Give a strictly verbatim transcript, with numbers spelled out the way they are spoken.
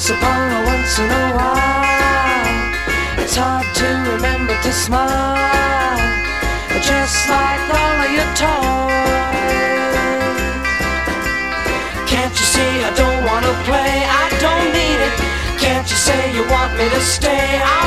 once upon a once in a while. It's hard to remember to smile, just like all of your toys. Can't you see I don't wanna play? I don't need it. Can't you say you want me to stay? I